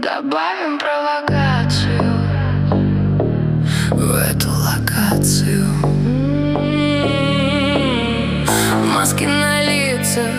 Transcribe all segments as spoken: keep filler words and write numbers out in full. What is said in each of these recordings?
Добавим провокацию в эту локацию. Маски на лицах,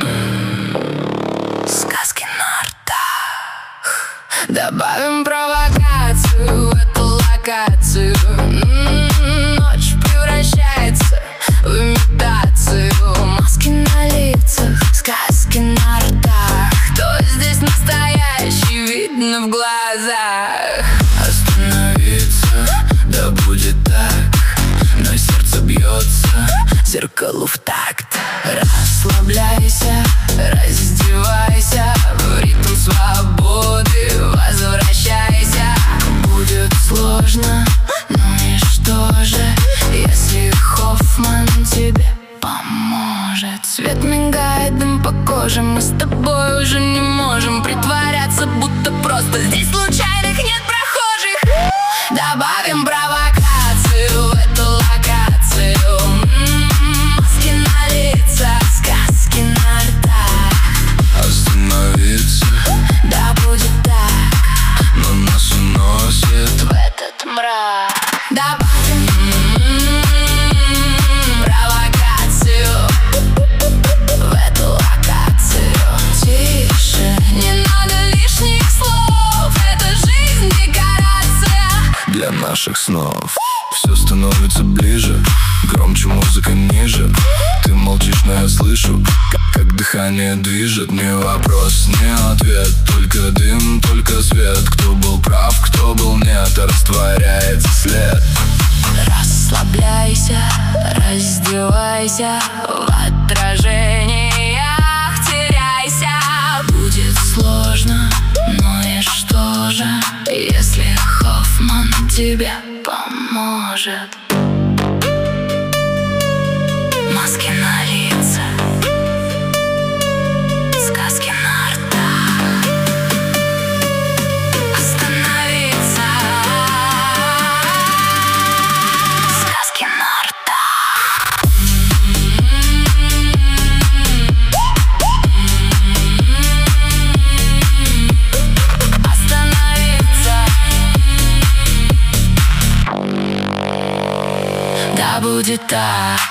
сказки на ртах. Добавим провокацию в эту локацию. Ночь превращается в имитацию. Маски на лицах, сказки на ртах. Кто здесь настоящий, видно в глазах. Остановиться, да будет так, но сердце бьется зеркалу в такт. Расслабляйся, раздевайся, в ритм свободы возвращайся. Будет сложно, ну и что же, если Хоффман тебе поможет. Свет мигает, дым по коже, мы с тобой уже не можем притворяться, будто просто здесь случайных нет прохожих. Добавим провокацию в эту локацию. Маски на лицах, сказки на ртах. Остановиться, да будет так, но нас уносит в этот мрак. Добавим провокацию в эту локацию. Тише, не надо лишних слов, это жизнь декорация для наших снов. Все становится ближе, громче музыка ниже. Ты молчишь, но я слышу, как, как дыхание движет. Не вопрос, не ответ, только дым, только свет. Кто был прав, кто был нет, растворяется след. Расслабляйся, раздевайся, в отражениях теряйся. Будет сложно, но и что же, если Хоффман тебе поможет. Маски на лицах, сказки на ртах. Остановиться, сказки на ртах. Остановиться, да будет так.